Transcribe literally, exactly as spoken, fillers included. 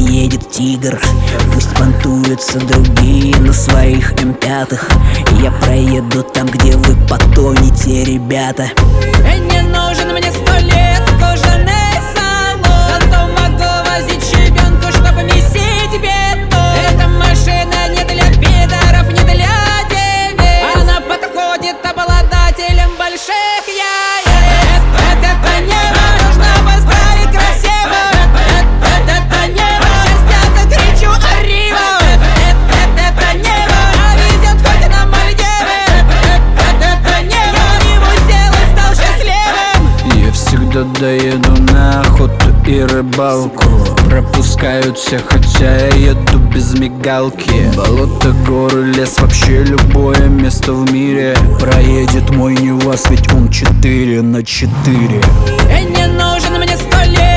едет тигр. Пусть понтуются другие на своих эм пятых. Я проеду там, где вы потонете, ребята. Не нужен мне сто лет кожаный салон, зато могу возить щебенку, чтобы месить бетон. Эта машина не для пидоров, не для девиц. Она подходит обладателям больших яиц. Это небо нужно поставить красиво. Это небо, счастья закричу arriba. Это небо везет хоть на Мальдивы. Это небо в него сел и стал счастливым. Я всегда доеду на охоту и рыбалку. Пропускают все, хотя я еду без мигалки. Болото, горы, лес, вообще любое место в мире проедет мой НИВАЗ, ведь он четыре на четыре. Не нужен мне сто лет